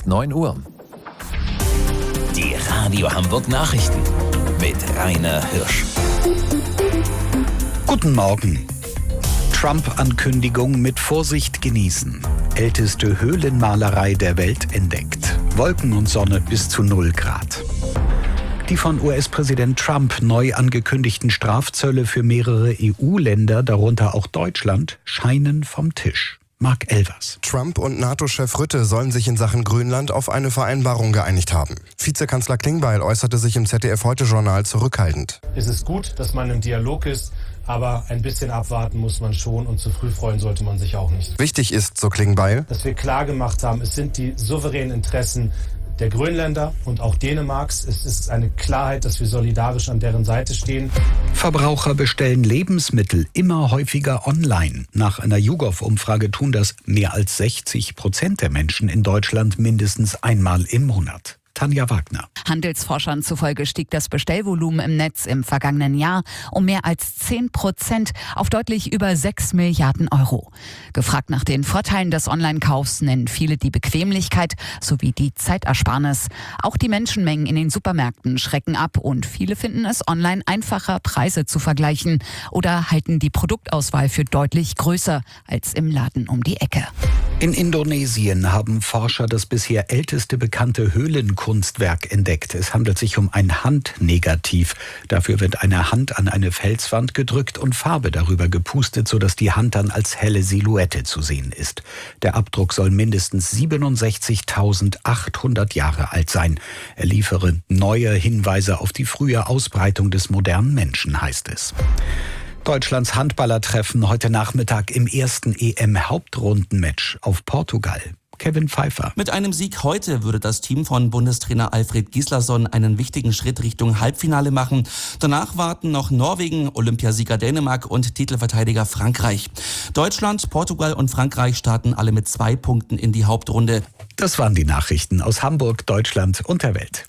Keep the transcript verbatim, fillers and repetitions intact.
ist neun Uhr. Die Radio Hamburg Nachrichten mit Rainer Hirsch. Guten Morgen. Trump-Ankündigung mit Vorsicht genießen. Älteste Höhlenmalerei der Welt entdeckt. Wolken und Sonne bis zu null Grad. Die von U S-Präsident Trump neu angekündigten Strafzölle für mehrere E U-Länder, darunter auch Deutschland, scheinen vom Tisch. Marc Elvers. Trump und NATO-Chef Rutte sollen sich in Sachen Grönland auf eine Vereinbarung geeinigt haben. Vizekanzler Klingbeil äußerte sich im Z D F-Heute-Journal zurückhaltend. Es ist gut, dass man im Dialog ist, aber ein bisschen abwarten muss man schon und zu früh freuen sollte man sich auch nicht. Wichtig ist, so Klingbeil, dass wir klar gemacht haben, es sind die souveränen Interessen der Grönländer und auch Dänemarks. Es ist eine Klarheit, dass wir solidarisch an deren Seite stehen. Verbraucher bestellen Lebensmittel immer häufiger online. Nach einer YouGov-Umfrage tun das mehr als sechzig Prozent der Menschen in Deutschland mindestens einmal im Monat. Tanja Wagner. Handelsforschern zufolge stieg das Bestellvolumen im Netz im vergangenen Jahr um mehr als zehn Prozent auf deutlich über sechs Milliarden Euro. Gefragt nach den Vorteilen des Online-Kaufs nennen viele die Bequemlichkeit sowie die Zeitersparnis. Auch die Menschenmengen in den Supermärkten schrecken ab und viele finden es online einfacher, Preise zu vergleichen oder halten die Produktauswahl für deutlich größer als im Laden um die Ecke. In Indonesien haben Forscher das bisher älteste bekannte Höhlenkunstwerk entdeckt. Es handelt sich um ein Handnegativ. Dafür wird eine Hand an eine Felswand gedrückt und Farbe darüber gepustet, sodass die Hand dann als helle Silhouette zu sehen ist. Der Abdruck soll mindestens siebenundsechzigtausendachthundert Jahre alt sein. Er liefere neue Hinweise auf die frühe Ausbreitung des modernen Menschen, heißt es. Deutschlands Handballer treffen heute Nachmittag im ersten E M-Hauptrundenmatch auf Portugal. Kevin Pfeiffer. Mit einem Sieg heute würde das Team von Bundestrainer Alfred Gislason einen wichtigen Schritt Richtung Halbfinale machen. Danach warten noch Norwegen, Olympiasieger Dänemark und Titelverteidiger Frankreich. Deutschland, Portugal und Frankreich starten alle mit zwei Punkten in die Hauptrunde. Das waren die Nachrichten aus Hamburg, Deutschland und der Welt.